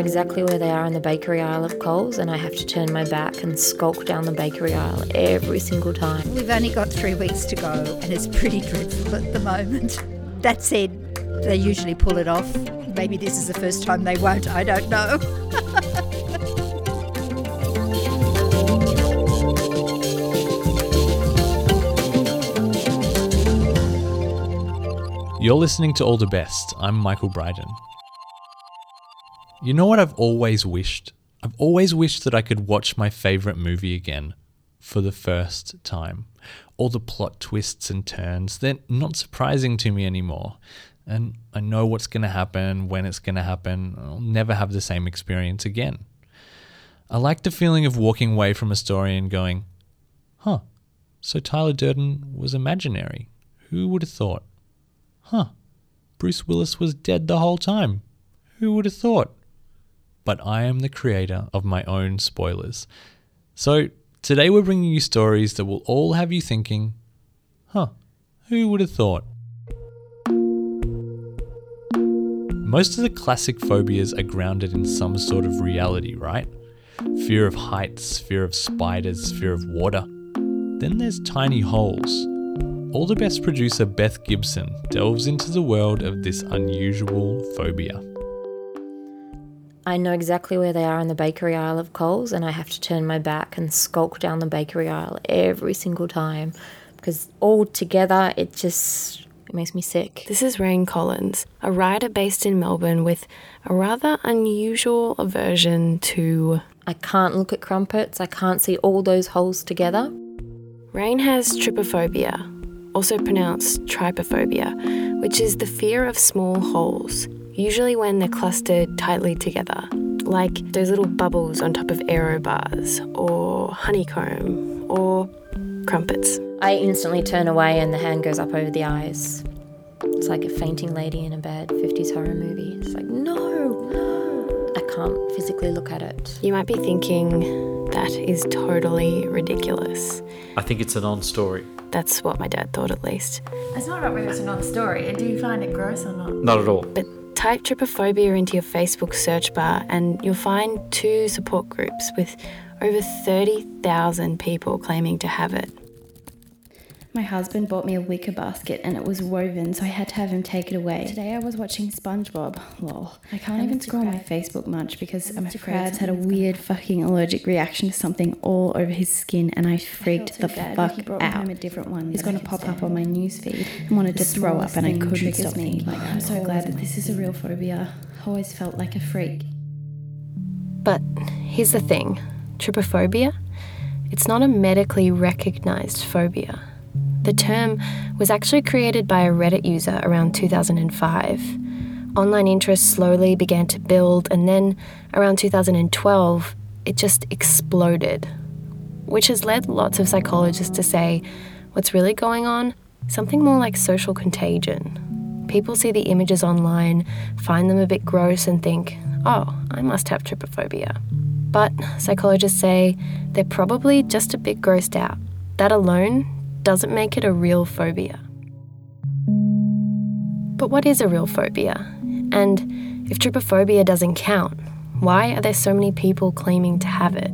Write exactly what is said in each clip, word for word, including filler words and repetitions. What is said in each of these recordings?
exactly where they are in the bakery aisle of Coles, and I have to turn my back and skulk down the bakery aisle every single time. We've only got three weeks to go and it's pretty dreadful at the moment. That said, they usually pull it off. Maybe this is the first time they won't, I don't know. You're listening to All the Best. I'm Michael Bryden. You know what I've always wished? I've always wished that I could watch my favourite movie again for the first time. All the plot twists and turns, they're not surprising to me anymore. And I know what's going to happen, when it's going to happen. I'll never have the same experience again. I like the feeling of walking away from a story and going, huh, so Tyler Durden was imaginary. Who would have thought? Huh, Bruce Willis was dead the whole time. Who would have thought? But I am the creator of my own spoilers. So today we're bringing you stories that will all have you thinking, huh, who would have thought? Most of the classic phobias are grounded in some sort of reality, right? Fear of heights, fear of spiders, fear of water. Then there's tiny holes. All the Best producer Beth Gibson delves into the world of this unusual phobia. I know exactly where they are in the bakery aisle of Coles, and I have to turn my back and skulk down the bakery aisle every single time because all together it just it makes me sick. This is Rain Collins, a writer based in Melbourne with a rather unusual aversion to... I can't look at crumpets, I can't see all those holes together. Rain has trypophobia, also pronounced trypophobia, which is the fear of small holes, usually when they're clustered tightly together, like those little bubbles on top of aero bars, or honeycomb, or crumpets. I instantly turn away and the hand goes up over the eyes. It's like a fainting lady in a bad fifties horror movie. It's like, no, I can't physically look at it. You might be thinking that is totally ridiculous. I think it's a non-story. That's what my dad thought, at least. It's not about whether it's a non-story. Do you find it gross or not? Not at all. But type trypophobia into your Facebook search bar and you'll find two support groups with over thirty thousand people claiming to have it. My husband bought me a wicker basket and it was woven, so I had to have him take it away. Today I was watching SpongeBob. Lol. I can't I'm even scroll my Facebook much because I'm afraid Brad's had a weird fucking allergic reaction to something all over his skin and I freaked I the so fuck he brought out. Home a different one He's going to pop up on my newsfeed and wanted the to throw up and I couldn't stop me. Like, I'm so glad that this is a real phobia. I always felt like a freak. But here's the thing. Trypophobia? It's not a medically recognised phobia. The term was actually created by a Reddit user around two thousand five. Online interest slowly began to build, and then around two thousand twelve, it just exploded, which has led lots of psychologists to say, what's really going on? Something more like social contagion. People see the images online, find them a bit gross and think, oh, I must have trypophobia. But psychologists say they're probably just a bit grossed out. That alone doesn't make it a real phobia. But what is a real phobia? And if trypophobia doesn't count, why are there so many people claiming to have it?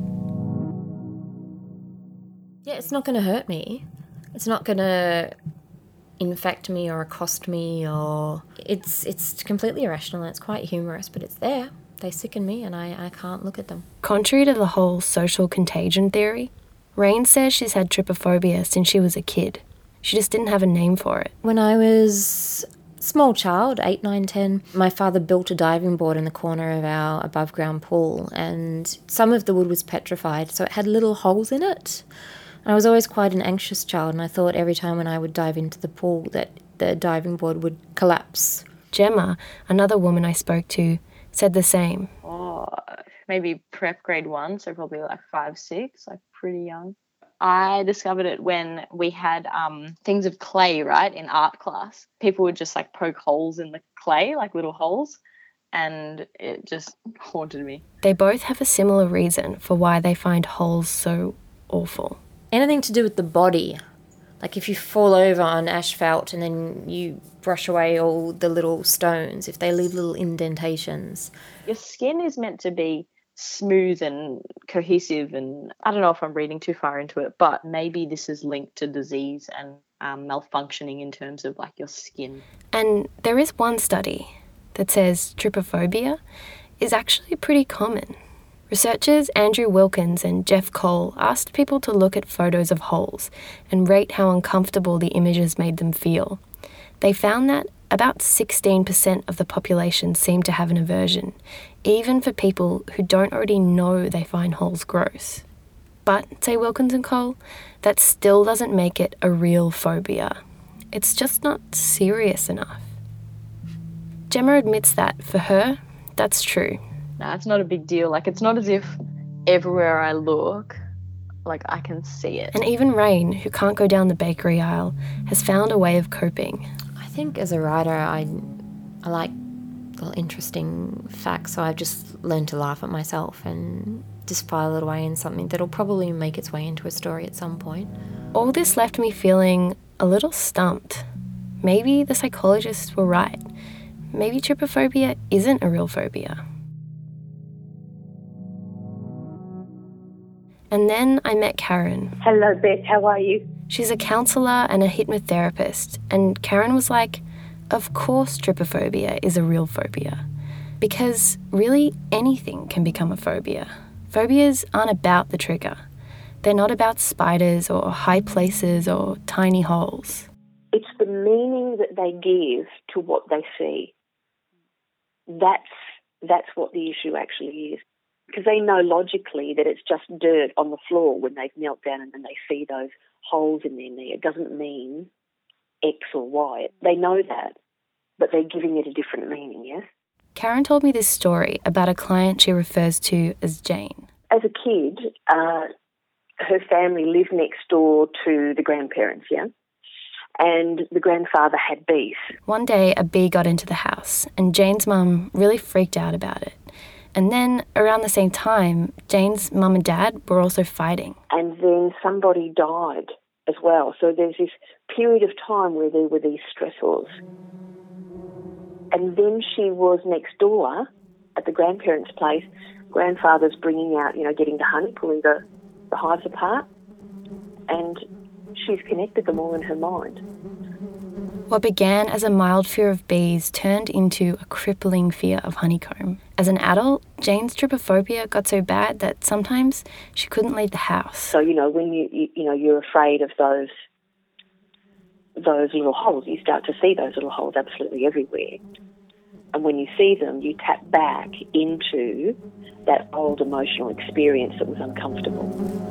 Yeah, it's not going to hurt me. It's not going to infect me or accost me, or it's it's completely irrational and it's quite humorous, but it's there. They sicken me and I, I can't look at them. Contrary to the whole social contagion theory, Rain says she's had trypophobia since she was a kid. She just didn't have a name for it. When I was a small child, eight, nine, ten, my father built a diving board in the corner of our above-ground pool, and some of the wood was petrified, so it had little holes in it. And I was always quite an anxious child, and I thought every time when I would dive into the pool that the diving board would collapse. Gemma, another woman I spoke to, said the same. Oh, maybe prep grade one, so probably like five, six, like pretty young. I discovered it when we had um, things of clay, right, in art class. People would just like poke holes in the clay, like little holes, and it just haunted me. They both have a similar reason for why they find holes so awful. Anything to do with the body, Like if you fall over on asphalt and then you brush away all the little stones, if they leave little indentations. Your skin is meant to be smooth and cohesive, and I don't know if I'm reading too far into it, but maybe this is linked to disease and um, malfunctioning in terms of like your skin. And there is one study that says trypophobia is actually pretty common. Researchers Andrew Wilkins and Jeff Cole asked people to look at photos of holes and rate how uncomfortable the images made them feel. They found that about sixteen percent of the population seemed to have an aversion, even for people who don't already know they find holes gross. But, say Wilkins and Cole, that still doesn't make it a real phobia. It's just not serious enough. Gemma admits that, for her, that's true. No, it's not a big deal. Like, it's not as if everywhere I look, like, I can see it. And even Rain, who can't go down the bakery aisle, has found a way of coping. I think as a writer, I, I like little interesting facts, so I've just learned to laugh at myself and just file it away in something that'll probably make its way into a story at some point. All this left me feeling a little stumped. Maybe the psychologists were right. Maybe trypophobia isn't a real phobia. And then I met Karen. Hello, Beth. How are you? She's a counsellor and a hypnotherapist, and Karen was like, of course trypophobia is a real phobia. Because really anything can become a phobia. Phobias aren't about the trigger. They're not about spiders or high places or tiny holes. It's the meaning that they give to what they see. That's, that's what the issue actually is. Because they know logically that it's just dirt on the floor when they've knelt down and then they see those holes in their knee. It doesn't mean X or Y. They know that, but they're giving it a different meaning, yes? Karen told me this story about a client she refers to as Jane. As a kid, uh, her family lived next door to the grandparents, yeah? And the grandfather had bees. One day, a bee got into the house, and Jane's mum really freaked out about it. And then, around the same time, Jane's mum and dad were also fighting. And then somebody died as well. So there's this period of time where there were these stressors. And then she was next door at the grandparents' place. Grandfather's bringing out, you know, getting the honey, pulling the, the hives apart. And she's connected them all in her mind. What began as a mild fear of bees turned into a crippling fear of honeycomb. As an adult, Jane's trypophobia got so bad that sometimes she couldn't leave the house. So, you know, when you, you, you know, you're afraid of those those little holes, you start to see those little holes absolutely everywhere. And when you see them, you tap back into that old emotional experience that was uncomfortable.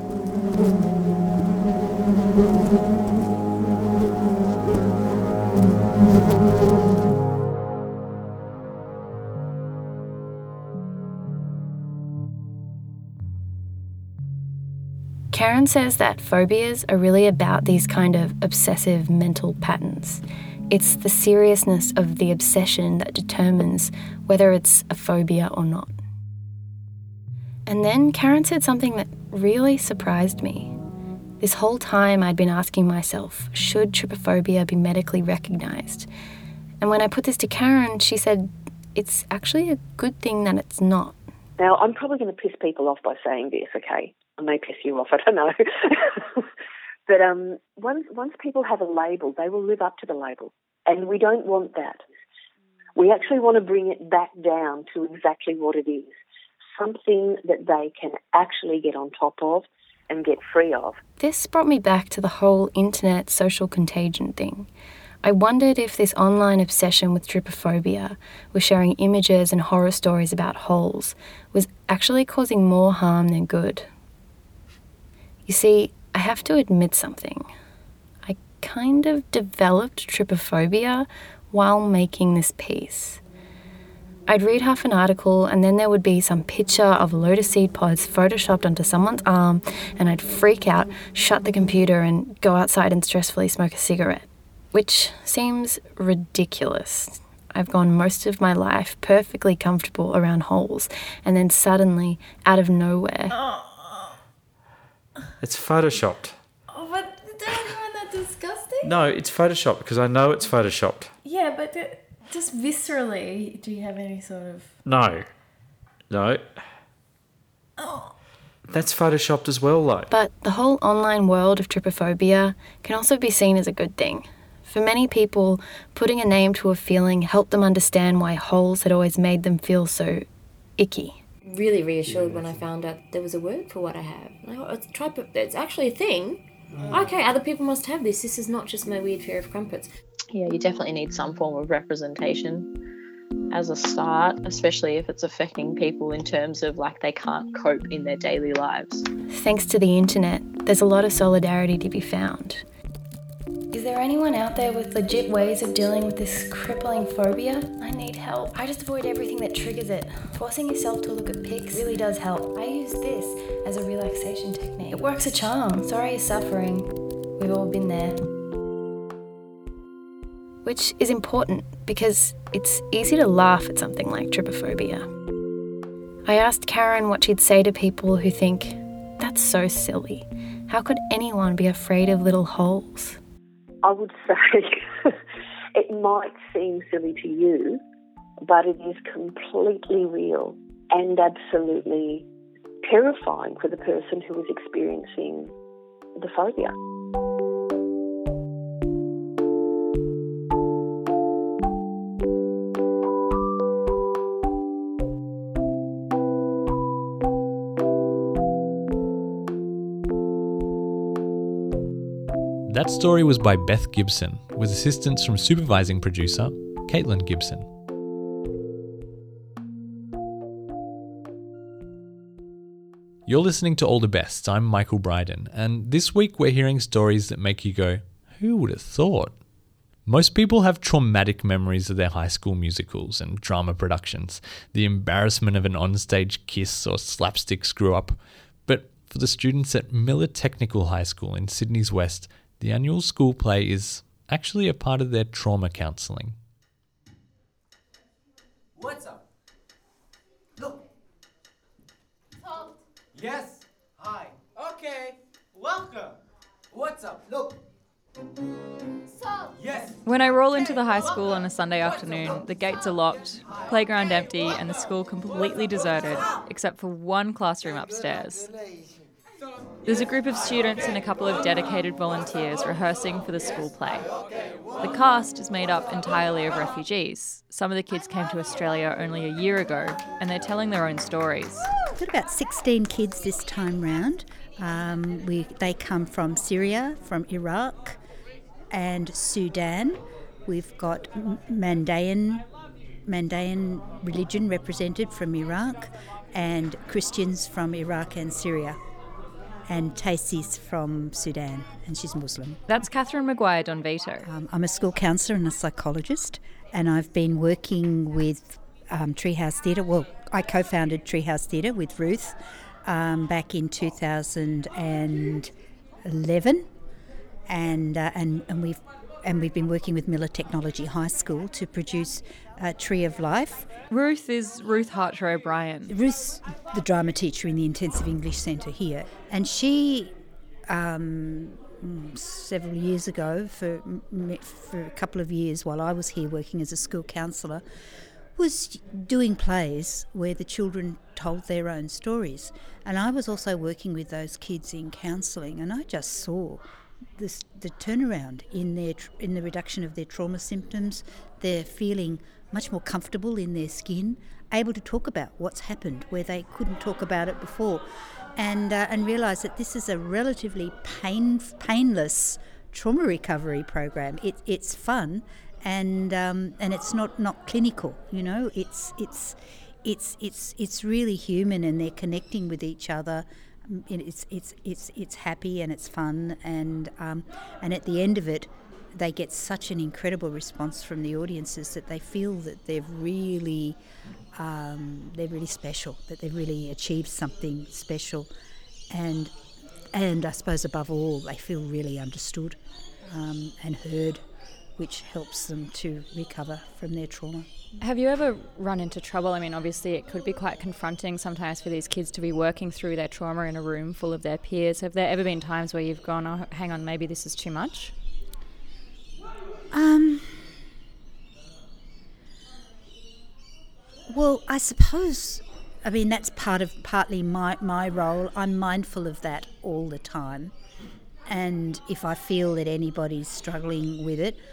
Karen says that phobias are really about these kind of obsessive mental patterns. It's the seriousness of the obsession that determines whether it's a phobia or not. And then Karen said something that really surprised me. This whole time I'd been asking myself, should trypophobia be medically recognised? And when I put this to Karen, she said, it's actually a good thing that it's not. Now, I'm probably going to piss people off by saying this, okay? I may piss you off, I don't know. But um, once once people have a label, they will live up to the label. And we don't want that. We actually want to bring it back down to exactly what it is. Something that they can actually get on top of and get free of. This brought me back to the whole internet social contagion thing. I wondered if this online obsession with trypophobia, with sharing images and horror stories about holes, was actually causing more harm than good. You see, I have to admit something. I kind of developed trypophobia while making this piece. I'd read half an article and then there would be some picture of a load of seed pods photoshopped onto someone's arm, and I'd freak out, shut the computer and go outside and stressfully smoke a cigarette. Which seems ridiculous. I've gone most of my life perfectly comfortable around holes, and then suddenly, out of nowhere... It's photoshopped. Oh, but don't find that disgusting. No, it's Photoshopped because I know it's Photoshopped. Yeah, but the, just viscerally, do you have any sort of... No. No. Oh. That's Photoshopped as well, though. But the whole online world of trypophobia can also be seen as a good thing. For many people, putting a name to a feeling helped them understand why holes had always made them feel so icky. Really reassured when I found out there was a word for what I have. Like, oh, it's, trypo- it's actually a thing. Okay, other people must have this. This is not just my weird fear of crumpets. Yeah, you definitely need some form of representation as a start, especially if it's affecting people in terms of like they can't cope in their daily lives. Thanks to the internet, there's a lot of solidarity to be found. Is there anyone out there with legit ways of dealing with this crippling phobia? I need help. I just avoid everything that triggers it. Forcing yourself to look at pics really does help. I use this as a relaxation technique. It works a charm. Sorry you're suffering. We've all been there. Which is important because it's easy to laugh at something like trypophobia. I asked Karen what she'd say to people who think, that's so silly. How could anyone be afraid of little holes? I would say it might seem silly to you, but it is completely real and absolutely terrifying for the person who is experiencing the phobia. That story was by Beth Gibson, with assistance from supervising producer Caitlin Gibson. You're listening to All the Best. I'm Michael Bryden, and this week we're hearing stories that make you go, who would have thought? Most people have traumatic memories of their high school musicals and drama productions, the embarrassment of an onstage kiss or slapstick screw-up. But for the students at Miller Technical High School in Sydney's West, the annual school play is actually a part of their trauma counselling. What's up? Look. Salt. Yes. Hi. Okay. Welcome. What's up? Look. Salt. Yes. When I roll into the high school on a Sunday afternoon, the gates are locked, playground empty, and the school completely deserted, except for one classroom upstairs. There's a group of students and a couple of dedicated volunteers rehearsing for the school play. The cast is made up entirely of refugees. Some of the kids came to Australia only a year ago, and they're telling their own stories. We've got about sixteen kids this time round. Um, we, they come from Syria, from Iraq, and Sudan. We've got Mandaean, Mandaean religion represented from Iraq, and Christians from Iraq and Syria. And Taisis from Sudan, and she's Muslim. That's Catherine Maguire-Donvito. Um, I'm a school counsellor and a psychologist, and I've been working with um, Treehouse Theatre. Well, I co-founded Treehouse Theatre with Ruth um, back in two thousand eleven, and uh, and and we've and we've been working with Miller Technology High School to produce uh, Tree of Life. Ruth is Ruth Harcher O'Brien. Ruth's the drama teacher in the Intensive English Centre here, and she, um, several years ago, for for a couple of years while I was here working as a school counsellor, was doing plays where the children told their own stories, and I was also working with those kids in counselling, and I just saw this, the turnaround in their in the reduction of their trauma symptoms. They're feeling much more comfortable in their skin, able to talk about what's happened where they couldn't talk about it before, and uh, and realise that this is a relatively pain painless trauma recovery program. It, it's fun, and um, and it's not, not clinical. You know, it's it's it's it's it's really human, and they're connecting with each other. It's it's it's it's happy and it's fun, and um, and at the end of it, they get such an incredible response from the audiences that they feel that they've really um, they're really special, that they've really achieved something special, and and I suppose above all, they feel really understood um, and heard, which helps them to recover from their trauma. Have you ever run into trouble? I mean, obviously it could be quite confronting sometimes for these kids to be working through their trauma in a room full of their peers. Have there ever been times where you've gone, oh, hang on, maybe this is too much? Um. Well, I suppose, I mean, that's part of partly my, my role. I'm mindful of that all the time. And if I feel that anybody's struggling with it,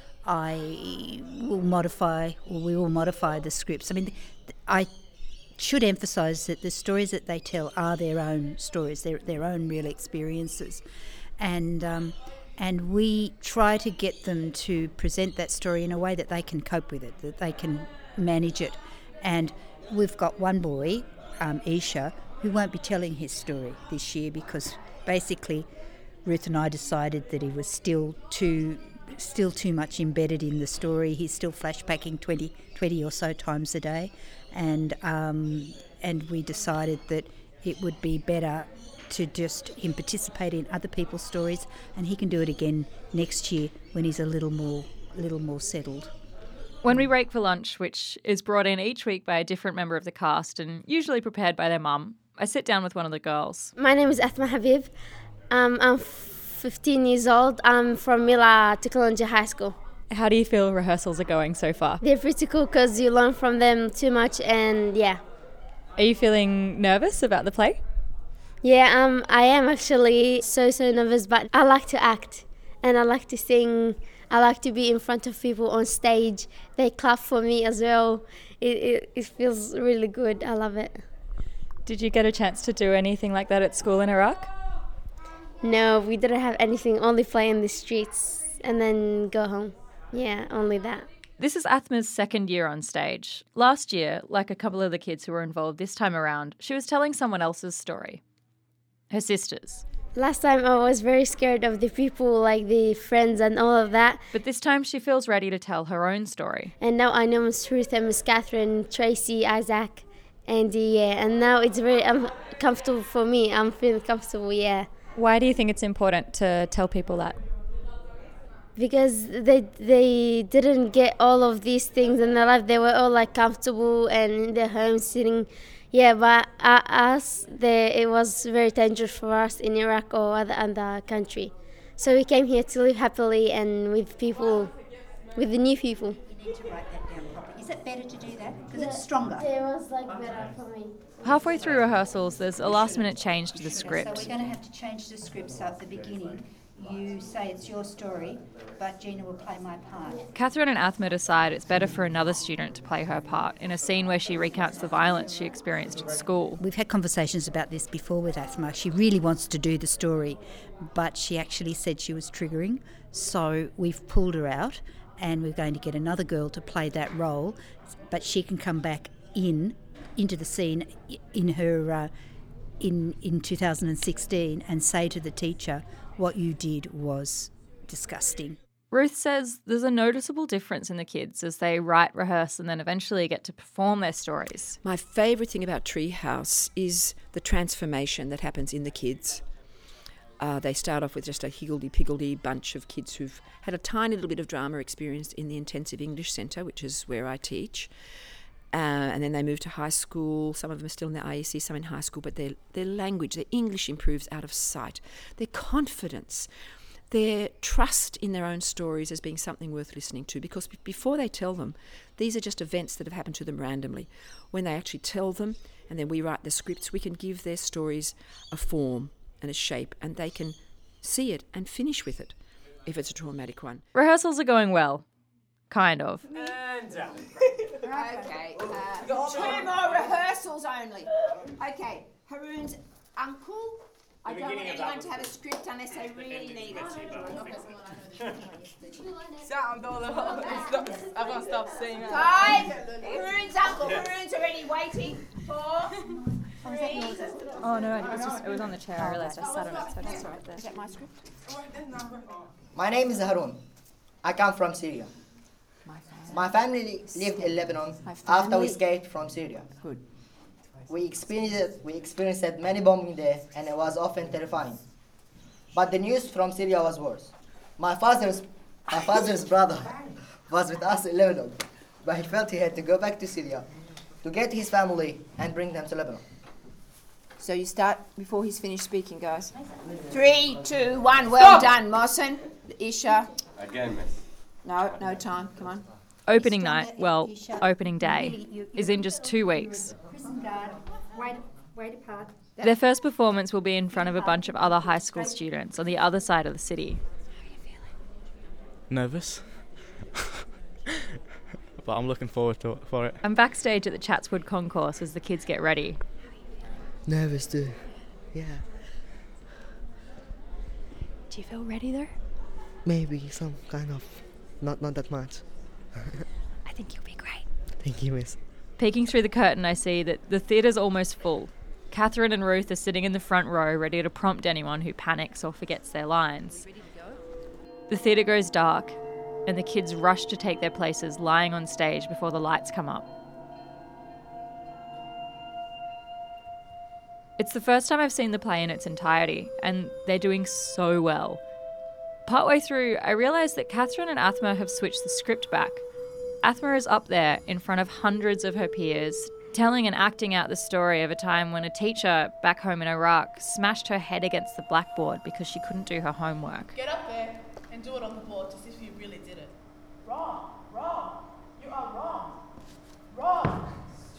I will modify, or we will modify the scripts. I mean, I should emphasise that the stories that they tell are their own stories, their their own real experiences. And um, and we try to get them to present that story in a way that they can cope with it, that they can manage it. And we've got one boy, um, Isha, who won't be telling his story this year because basically Ruth and I decided that he was still too still too much embedded in the story. He's still flashbacking twenty, twenty or so times a day, and um, and we decided that it would be better to just him participate in other people's stories, and he can do it again next year when he's a little more little more settled. When we break for lunch, which is brought in each week by a different member of the cast and usually prepared by their mum, I sit down with one of the girls. My name is Athma Habib. Um, I'm fifteen years old. I'm from Mila Tukulunja High School. How do you feel rehearsals are going so far? They're pretty cool because you learn from them too much, and yeah. Are you feeling nervous about the play? Yeah, um, I am actually so, so nervous, but I like to act and I like to sing. I like to be in front of people on stage. They clap for me as well. It, it, it feels really good. I love it. Did you get a chance to do anything like that at school in Iraq? No, we didn't have anything, only play in the streets and then go home. Yeah, only that. This is Athma's second year on stage. Last year, like a couple of the kids who were involved this time around, she was telling someone else's story. Her sister's. Last time I was very scared of the people, like the friends and all of that. But this time she feels ready to tell her own story. And now I know Miss Ruth and Miss Catherine, Tracy, Isaac, and yeah, and now it's very um, comfortable for me. I'm feeling comfortable, yeah. Why do you think it's important to tell people that? Because they they didn't get all of these things in their life. They were all like comfortable and in their home sitting. Yeah, but uh, us, they, it was very dangerous for us in Iraq or other, other country. So we came here to live happily and with people, with the new people. You need to write that down properly. Is it better to do that? Because yeah, it's stronger. It was like better for me. Halfway through rehearsals, there's a last-minute change to the script. So we're going to have to change the script so at the beginning you say it's your story, but Gina will play my part. Catherine and Athma decide it's better for another student to play her part in a scene where she recounts the violence she experienced at school. We've had conversations about this before with Athma. She really wants to do the story, but she actually said she was triggering, so we've pulled her out and we're going to get another girl to play that role, but she can come back in into the scene in her uh, in in two thousand sixteen and say to the teacher, what you did was disgusting. Ruth says there's a noticeable difference in the kids as they write, rehearse and then eventually get to perform their stories. My favourite thing about Treehouse is the transformation that happens in the kids. Uh, they start off with just a higgledy-piggledy bunch of kids who've had a tiny little bit of drama experience in the Intensive English Centre, which is where I teach. Uh, and then they move to high school. Some of them are still in the I E C, some in high school, but their their language, their English improves out of sight. Their confidence, their trust in their own stories as being something worth listening to, because b- before they tell them, these are just events that have happened to them randomly. When they actually tell them, and then we write the scripts, we can give their stories a form and a shape, and they can see it and finish with it if it's a traumatic one. Rehearsals are going well. Kind of. And down. Okay, uh, two more rehearsals only. Okay, Haroon's uncle. I don't want anyone to have a script unless they really need it. Everyone stop saying that. Five, Haroon's uncle. Haroon's already waiting. Four, three. Oh no, it was just it was on the chair. I realised I sat on it, so I just saw it there. Is that my script? My name is Haroon. I come from Syria. My family lived in Lebanon after we escaped from Syria. Good. We experienced, we experienced many bombing there, and it was often terrifying. But the news from Syria was worse. My father's, my father's brother was with us in Lebanon, but he felt he had to go back to Syria to get his family and bring them to Lebanon. So you start before he's finished speaking, guys. Three, two, one. Well Stop. done, Mohsen. Isha. Again, miss. No, no time. Come on. Opening night, well, opening day, is in just two weeks. Their first performance will be in front of a bunch of other high school students on the other side of the city. Nervous. But I'm looking forward to it, for it. I'm backstage at the Chatswood Concourse as the kids get ready. Nervous too. Yeah. Do you feel ready though? Maybe some kind of. Not not that much. I think you'll be great. Thank you, miss. Peeking through the curtain, I see that the theatre's almost full. Catherine and Ruth are sitting in the front row, ready to prompt anyone who panics or forgets their lines. The theatre goes dark, and the kids rush to take their places lying on stage before the lights come up. It's the first time I've seen the play in its entirety, and they're doing so well. Partway through, I realised that Catherine and Athma have switched the script back. Athma is up there in front of hundreds of her peers, telling and acting out the story of a time when a teacher back home in Iraq smashed her head against the blackboard because she couldn't do her homework. Get up there and do it on the board as if you really did it. Wrong, wrong, you are wrong, wrong.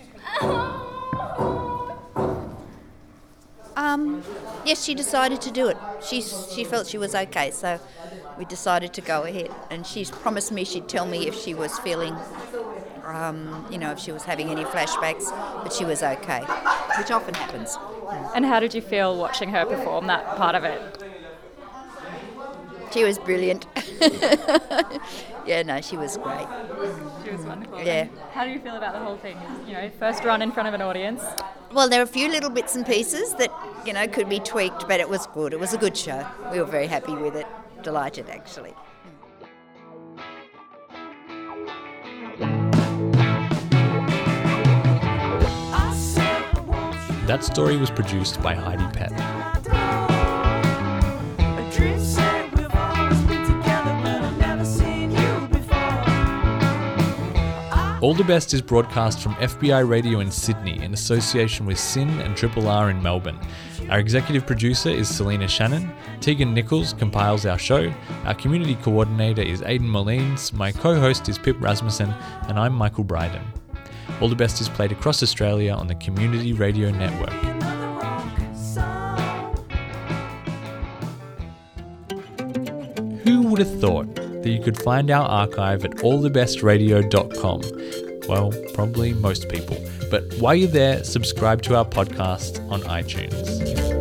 Um, yes, she decided to do it. She she felt she was okay, so we decided to go ahead. And she's promised me she'd tell me if she was feeling, um, you know, if she was having any flashbacks, but she was okay, which often happens. And how did you feel watching her perform that part of it? She was brilliant. Yeah, no, she was great. She was wonderful. Yeah. And how do you feel about the whole thing? You know, first run in front of an audience. Well, there are a few little bits and pieces that, you know, could be tweaked, but it was good. It was a good show. We were very happy with it. Delighted, actually. That story was produced by Heidi Pett. All the Best is broadcast from F B I Radio in Sydney in association with S Y N and Triple R in Melbourne. Our executive producer is Selena Shannon. Tegan Nichols compiles our show. Our community coordinator is Aidan Molines. My co-host is Pip Rasmussen, and I'm Michael Bryden. All the Best is played across Australia on the Community Radio Network. Who would have thought that you could find our archive at all the best radio dot com? Well, probably most people. But while you're there, subscribe to our podcast on iTunes.